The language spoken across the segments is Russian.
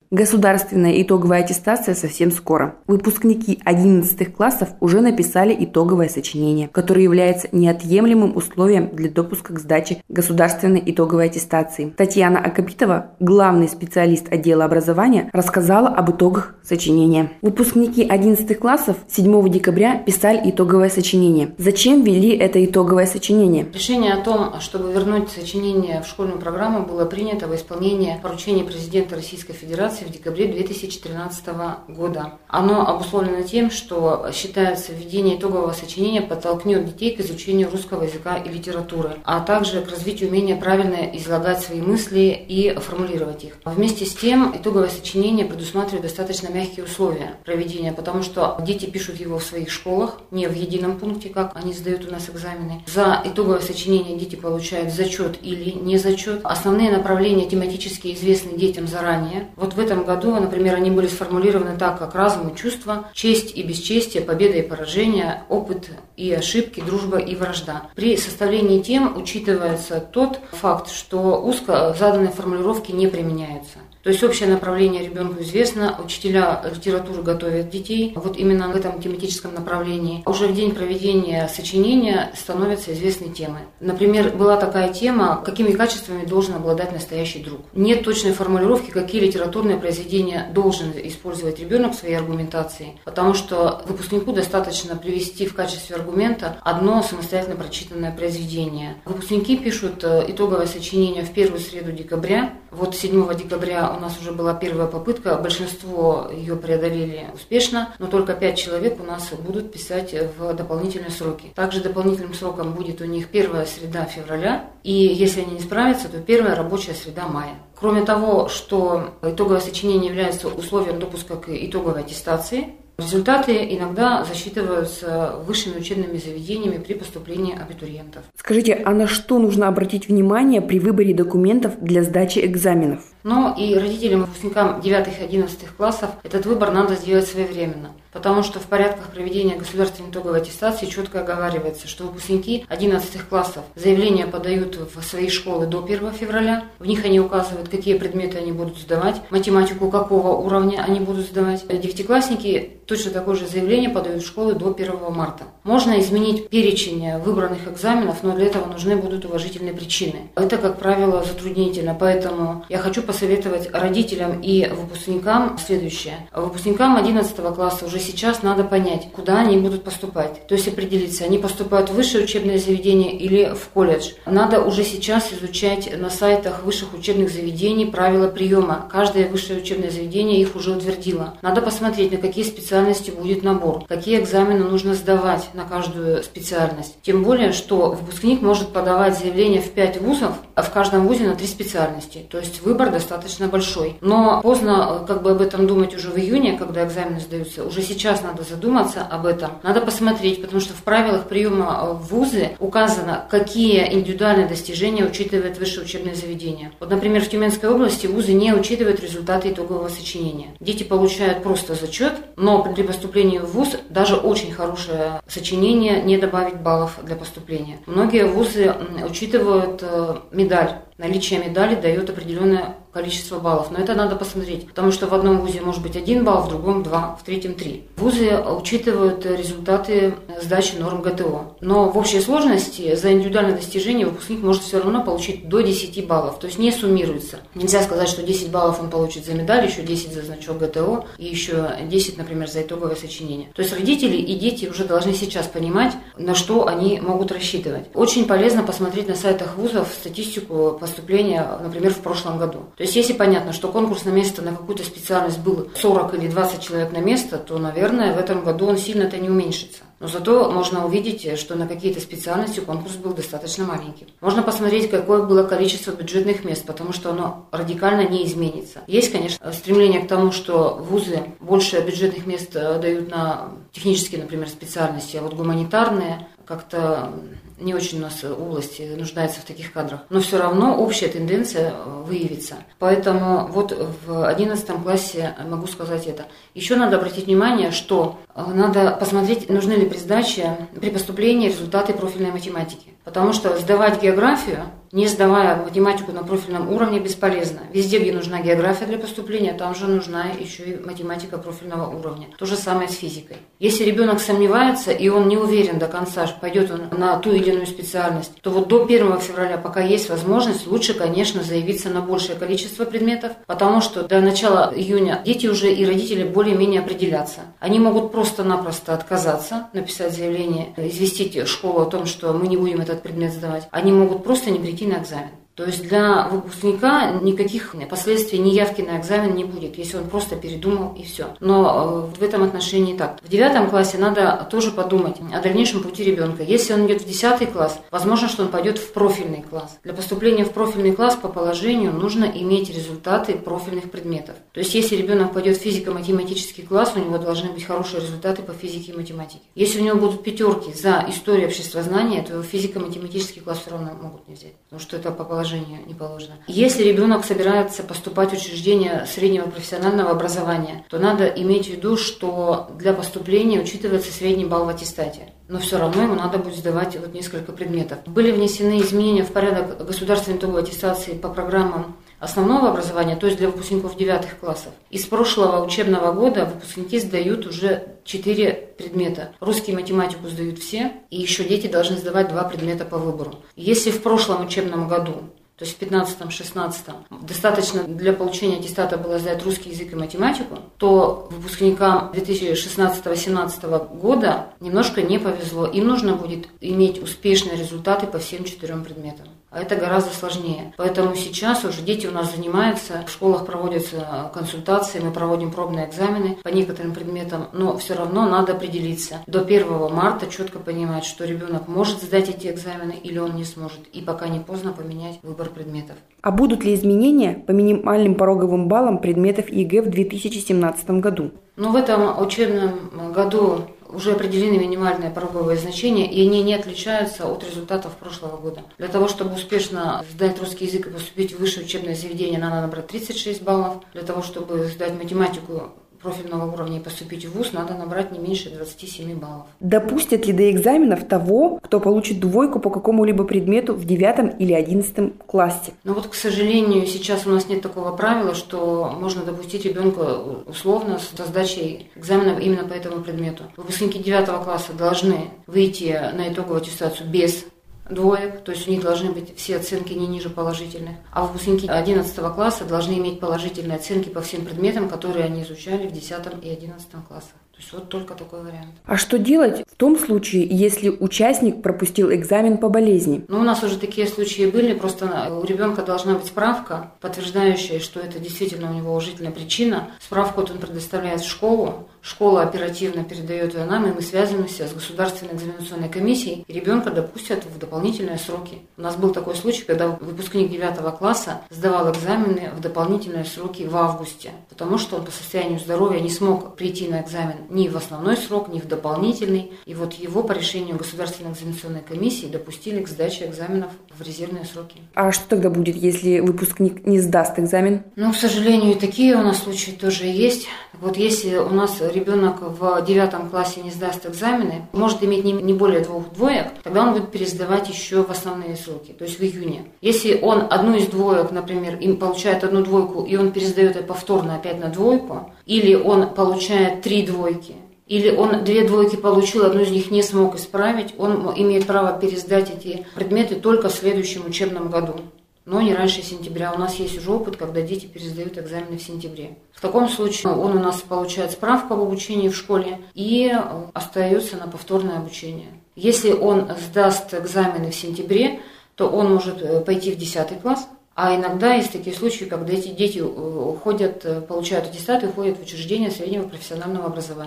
Государственная итоговая аттестация совсем скоро. Выпускники 11 классов уже написали итоговое сочинение, которое является неотъемлемым условием для допуска к сдаче государственной итоговой аттестации. Татьяна Акапитова, главный специалист отдела образования, рассказала об итогах сочинения. Выпускники 11 классов 7 декабря писали итоговое сочинение. Зачем ввели это итоговое сочинение? Решение о том, чтобы вернуть сочинение в школьную программу, было принято во исполнение поручения президента Российской Федерации в декабре 2013 года. Оно обусловлено тем, что считается, введение итогового сочинения подтолкнет детей к изучению русского языка и литературы, а также к развитию умения правильно излагать свои мысли и формулировать их. Вместе с тем, итоговое сочинение предусматривает достаточно мягкие условия проведения, потому что дети пишут его в своих школах, не в едином пункте, как они сдают у нас экзамены. За итоговое сочинение дети получают зачет или не зачет. Основные направления тематически известны детям заранее. Вот в этом году, например, они были сформулированы так, как разум и чувство, честь и бесчестие, победа и поражение, опыт и ошибки, дружба и вражда. При составлении тем учитывается тот факт, что узко заданные формулировки не применяются. То есть общее направление ребенку известно, учителя литературы готовят детей вот именно в этом тематическом направлении. Уже в день проведения сочинения становятся известны темы. Например, была такая тема, какими качествами должен обладать настоящий друг. Нет точной формулировки, какие литературные произведения должен использовать ребенок в своей аргументации, потому что выпускнику достаточно привести в качестве аргумента одно самостоятельно прочитанное произведение. Выпускники пишут итоговое сочинение в первую среду декабря. Вот 7 декабря у нас уже была первая попытка, большинство ее преодолели успешно, но только 5 человек у нас будут писать в дополнительные сроки. Также дополнительным сроком будет у них первая среда февраля, и если они не справятся, то первая рабочая среда мая. Кроме того, что итоговое сочинение является условием допуска к итоговой аттестации, результаты иногда засчитываются высшими учебными заведениями при поступлении абитуриентов. Скажите, а на что нужно обратить внимание при выборе документов для сдачи экзаменов? Но и родителям, выпускникам 9 и 11 классов этот выбор надо сделать своевременно, потому что в порядках проведения государственной итоговой аттестации четко оговаривается, что выпускники 11 классов заявления подают в свои школы до 1 февраля, в них они указывают, какие предметы они будут сдавать, математику какого уровня они будут сдавать. Девятиклассники точно такое же заявление подают в школы до 1 марта. Можно изменить перечень выбранных экзаменов, но для этого нужны будут уважительные причины. Это, как правило, затруднительно, поэтому я хочу посоветовать родителям и выпускникам следующее. Выпускникам 11 класса уже сейчас надо понять, куда они будут поступать. То есть определиться, они поступают в высшее учебное заведение или в колледж. Надо уже сейчас изучать на сайтах высших учебных заведений правила приема. Каждое высшее учебное заведение их уже утвердило. Надо посмотреть, на какие специальности будет набор, какие экзамены нужно сдавать на каждую специальность. Тем более, что выпускник может подавать заявление в 5 вузов, а в каждом вузе на 3 специальности. То есть выбор достаточно большой. Но поздно об этом думать уже в июне, когда экзамены сдаются. Уже сейчас надо задуматься об этом. Надо посмотреть, потому что в правилах приема в вузы указано, какие индивидуальные достижения учитывает высшее учебное заведение. Вот, например, в Тюменской области вузы не учитывают результаты итогового сочинения. Дети получают просто зачет, но при поступлении в вуз даже очень хорошее сочинение не добавит баллов для поступления. Многие вузы учитывают медаль. Наличие медали дает определенное количество баллов. Но это надо посмотреть, потому что в одном вузе может быть 1 балл, в другом 2, в третьем 3. Вузы учитывают результаты сдачи норм ГТО. Но в общей сложности за индивидуальное достижение выпускник может все равно получить до 10 баллов. То есть не суммируется. Нельзя сказать, что 10 баллов он получит за медаль, еще 10 за значок ГТО и еще 10, например, за итоговое сочинение. То есть родители и дети уже должны сейчас понимать, на что они могут рассчитывать. Очень полезно посмотреть на сайтах вузов статистику поступления, например, в прошлом году. То есть если понятно, что конкурс на место на какую-то специальность был 40 или 20 человек на место, то, наверное, в этом году он сильно-то не уменьшится. Но зато можно увидеть, что на какие-то специальности конкурс был достаточно маленький. Можно посмотреть, какое было количество бюджетных мест, потому что оно радикально не изменится. Есть, конечно, стремление к тому, что вузы больше бюджетных мест дают на технические, например, специальности, а вот гуманитарные как-то не очень у нас область нуждается в таких кадрах, но все равно общая тенденция выявится. Поэтому вот в 11 классе могу сказать это. Еще надо обратить внимание, что надо посмотреть, нужны ли при сдаче, при поступлении результаты профильной математики. Потому что сдавать географию, не сдавая математику на профильном уровне, бесполезно. Везде, где нужна география для поступления, там же нужна еще и математика профильного уровня. То же самое с физикой. Если ребенок сомневается и он не уверен до конца, пойдет он на ту или иную специальность, то вот до 1 февраля, пока есть возможность, лучше, конечно, заявиться на большее количество предметов, потому что до начала июня дети уже и родители более-менее определятся. Они могут просто-напросто отказаться, написать заявление, известить школу о том, что мы не будем этот предмет сдавать. Они могут просто не прийти на экзамен. То есть для выпускника никаких последствий неявки на экзамен не будет, если он просто передумал и все. Но в этом отношении так. В 9 классе надо тоже подумать о дальнейшем пути ребенка. Если он идет в 10 класс, возможно, что он пойдет в профильный класс. Для поступления в профильный класс по положению нужно иметь результаты профильных предметов. То есть если ребенок пойдет в физико-математический класс, у него должны быть хорошие результаты по физике и математике. Если у него будут 5 за историю и обществознание, то его физико-математический класс все равно могут не взять, потому что это по положению не положено. Если ребенок собирается поступать в учреждение среднего профессионального образования, то надо иметь в виду, что для поступления учитывается средний балл в аттестате. Но все равно ему надо будет сдавать вот несколько предметов. Были внесены изменения в порядок государственной итоговой аттестации по программам основного образования, то есть для выпускников 9 классов. И с прошлого учебного года выпускники сдают уже 4 предмета. Русский и математику сдают все, и еще дети должны сдавать 2 предмета по выбору. Если в прошлом учебном году, то есть в 15-16, достаточно для получения аттестата было сдать русский язык и математику, то выпускникам 2016-2017 года немножко не повезло. Им нужно будет иметь успешные результаты по всем 4 предметам. А это гораздо сложнее. Поэтому сейчас уже дети у нас занимаются, в школах проводятся консультации, мы проводим пробные экзамены по некоторым предметам, но все равно надо определиться. До 1 марта четко понимать, что ребенок может сдать эти экзамены или он не сможет. И пока не поздно поменять выбор предметов. А будут ли изменения по минимальным пороговым баллам предметов ЕГЭ в 2017 году? В этом учебном году уже определены минимальные пороговые значения, и они не отличаются от результатов прошлого года. Для того, чтобы успешно сдать русский язык и поступить в высшее учебное заведение, надо набрать 36 баллов. Для того, чтобы сдать математику профильного уровня и поступить в вуз, надо набрать не меньше 27 баллов. Допустят ли до экзаменов того, кто получит 2 по какому-либо предмету в 9 или 11 классе? К сожалению, сейчас у нас нет такого правила, что можно допустить ребенка условно со сдачей экзаменов именно по этому предмету. Выпускники 9 класса должны выйти на итоговую аттестацию без 2, то есть у них должны быть все оценки не ниже положительных. А выпускники 11 класса должны иметь положительные оценки по всем предметам, которые они изучали в 10 и 11 классах. То есть вот только такой вариант. А что делать в том случае, если участник пропустил экзамен по болезни? У нас уже такие случаи были, просто у ребенка должна быть справка, подтверждающая, что это действительно у него уважительная причина. Справку он предоставляет в школу, школа оперативно передает ее нам, и мы связываемся с государственной экзаменационной комиссией, и ребенка допустят в дополнительные сроки. У нас был такой случай, когда выпускник 9 класса сдавал экзамены в дополнительные сроки в августе, потому что он по состоянию здоровья не смог прийти на экзамен ни в основной срок, ни в дополнительный. И вот его по решению Государственной экзаменационной комиссии допустили к сдаче экзаменов в резервные сроки. А что тогда будет, если выпускник не сдаст экзамен? К сожалению, и такие у нас случаи тоже есть. Вот если у нас ребенок в 9 классе не сдаст экзамены, может иметь не более 2 двоек, тогда он будет пересдавать еще в основные сроки, то есть в июне. Если он одну из двоек, например, получает 1 двойку, и он пересдает ее повторно опять на 2, или он получает 3 двойки, или он 2 двойки получил, одну из них не смог исправить, он имеет право пересдать эти предметы только в следующем учебном году, но не раньше сентября. У нас есть уже опыт, когда дети пересдают экзамены в сентябре. В таком случае он у нас получает справку об обучении в школе и остается на повторное обучение. Если он сдаст экзамены в сентябре, то он может пойти в 10 класс. А иногда есть такие случаи, когда эти дети уходят, получают аттестат и уходят в учреждение среднего профессионального образования.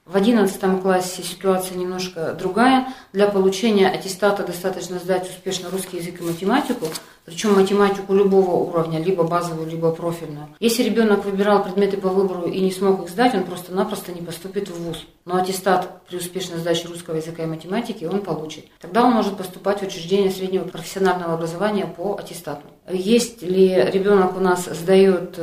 В 11 классе ситуация немножко другая. Для получения аттестата достаточно сдать успешно русский язык и математику, причем математику любого уровня, либо базовую, либо профильную. Если ребенок выбирал предметы по выбору и не смог их сдать, он просто-напросто не поступит в вуз. Но аттестат при успешной сдаче русского языка и математики он получит. Тогда он может поступать в учреждение среднего профессионального образования по аттестату. Если ребенок у нас сдает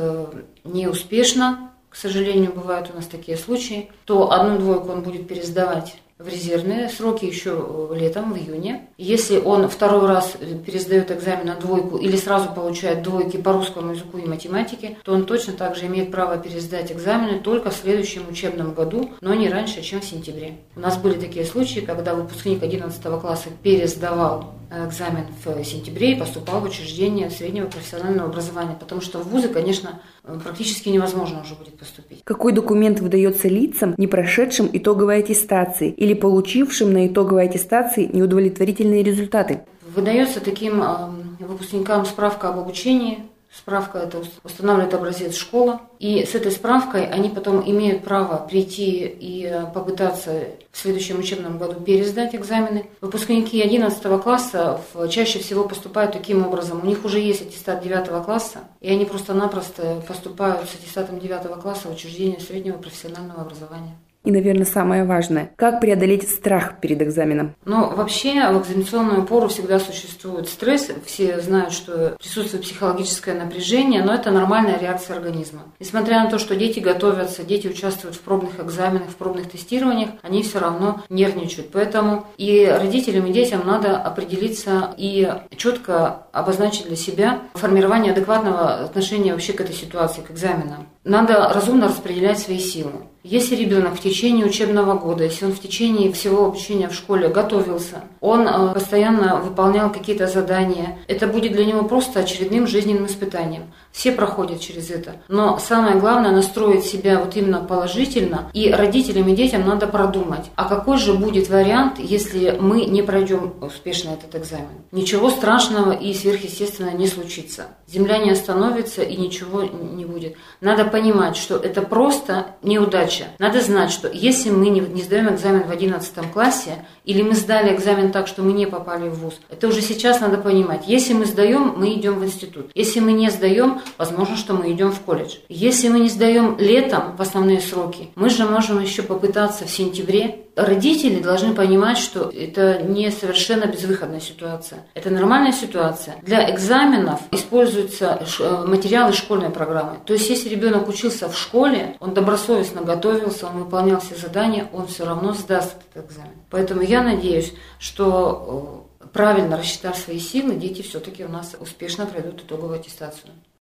неуспешно, к сожалению, бывают у нас такие случаи, то 1-2 он будет пересдавать в резервные сроки еще летом, в июне. Если он второй раз пересдает экзамен на 2 или сразу получает 2 по русскому языку и математике, то он точно также имеет право пересдать экзамены только в следующем учебном году, но не раньше, чем в сентябре. У нас были такие случаи, когда выпускник 11 класса пересдавал экзамен в сентябре и поступал в учреждение среднего профессионального образования, потому что в вузы, конечно, практически невозможно уже будет поступить. Какой документ выдается лицам, не прошедшим итоговой аттестации или получившим на итоговой аттестации неудовлетворительные результаты? Выдается таким выпускникам справка об обучении. Справка это устанавливает образец школа. И с этой справкой они потом имеют право прийти и попытаться в следующем учебном году пересдать экзамены. Выпускники 11 класса чаще всего поступают таким образом. У них уже есть аттестат 9 класса, и они просто-напросто поступают с аттестатом 9 класса в учреждение среднего профессионального образования. И, наверное, самое важное – как преодолеть страх перед экзаменом? Вообще в экзаменационную пору всегда существует стресс. Все знают, что присутствует психологическое напряжение, но это нормальная реакция организма. Несмотря на то, что дети готовятся, дети участвуют в пробных экзаменах, в пробных тестированиях, они все равно нервничают. Поэтому и родителям, и детям надо определиться и четко обозначить для себя формирование адекватного отношения вообще к этой ситуации, к экзаменам. Надо разумно распределять свои силы. Если ребенок в течение учебного года, если он в течение всего обучения в школе готовился, он постоянно выполнял какие-то задания, это будет для него просто очередным жизненным испытанием. Все проходят через это. Но самое главное настроить себя вот именно положительно, и родителям и детям надо продумать, а какой же будет вариант, если мы не пройдем успешно этот экзамен. Ничего страшного и сверхъестественного не случится. Земля не остановится и ничего не будет. Надо понимать, что это просто неудача. Надо знать, что если мы не сдаем экзамен в 11 классе, или мы сдали экзамен так, что мы не попали в вуз, это уже сейчас надо понимать. Если мы сдаем, мы идем в институт. Если мы не сдаем, возможно, что мы идем в колледж. Если мы не сдаем летом в основные сроки, мы же можем еще попытаться в сентябре. Родители должны понимать, что это не совершенно безвыходная ситуация. Это нормальная ситуация. Для экзаменов используются материалы школьной программы. То есть, если ребенок учился в школе, он добросовестно готовился, он выполнял все задания, он все равно сдаст этот экзамен. Поэтому я надеюсь, что правильно рассчитав свои силы, дети все-таки у нас успешно пройдут итоговую аттестацию.